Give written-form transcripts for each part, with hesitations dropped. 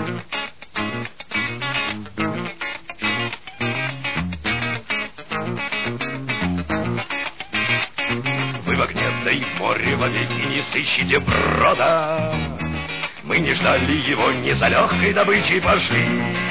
Вы в огне, да и в море вовеки не сыщете брода. Мы не ждали его, не за легкой добычей пошли.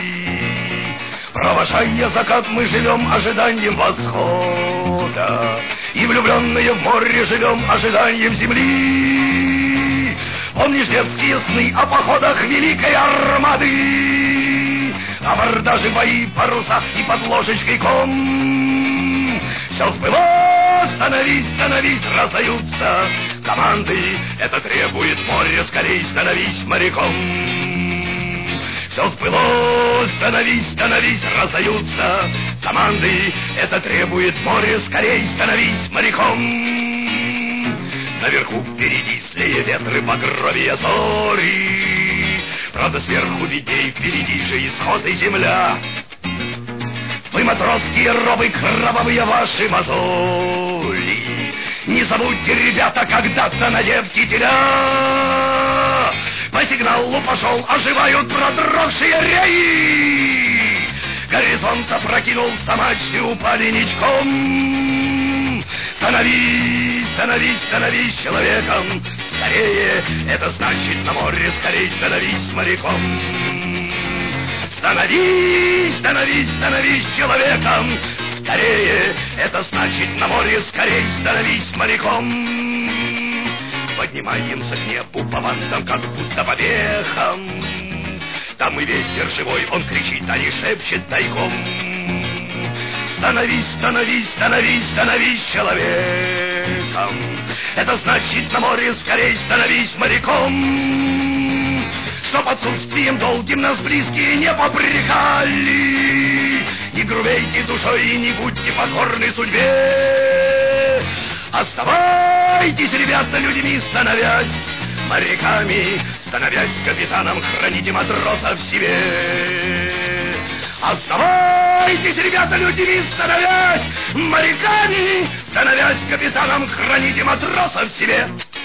Провожая закат, мы живем ожиданием восхода. И влюбленные в море живем ожиданием земли. Помнишь детские сны о походах великой армады, о абордажи, бои, парусах и под ложечкой ком. Все сбылось, становись, становись, раздаются команды. Это требует море, скорей становись моряком. Все сбылось, становись, становись, раздаются команды. Это требует море, скорей становись моряком. Наверху впереди злые ветры, багровее зори. Правда, сверху видней, впереди же исход и земля. Вы, матросские робы, кровавые ваши мозоли. Не забудьте, ребята, когда-то надев кителя. По сигналу пошел, оживают продрогшие реи. Горизонт опрокинулся, мачты упали ничком. Становись, становись, становись человеком. Скорее, это значит на море, скорее становись моряком. Становись, становись, становись человеком. Скорее, это значит на море, скорее становись моряком. Поднимаемся к небу по вантам, как будто по вехам. Там и ветер живой, он кричит, а не шепчет тайком. Становись, становись, становись, становись человеком. Это значит на море, скорей становись моряком. Чтоб отсутствием долгим нас близкие не попрекали. Не грубейте душой и не будьте покорны судьбе. Оставайтесь, ребята, людьми, становясь моряками, становясь капитаном, храните матроса в себе. Оставайтесь, ребята, людьми, становясь моряками, становясь капитаном, храните матроса в себе.